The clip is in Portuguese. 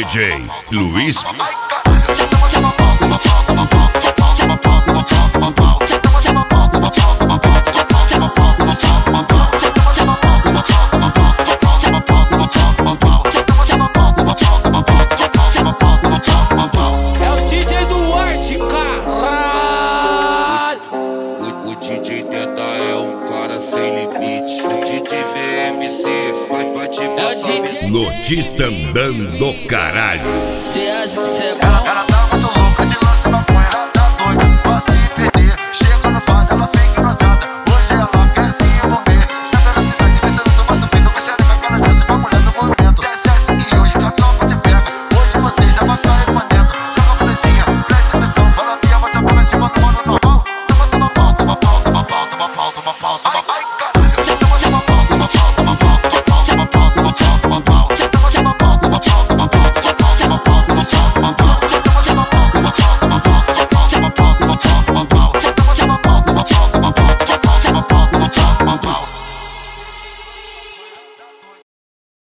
DJ Luiz. É o DJ do Arte, caralho. O DJ Teta é um cara sem limite. O DJ VMC vai te passar. Notícia andando caralho. Cê acha que cê é bom?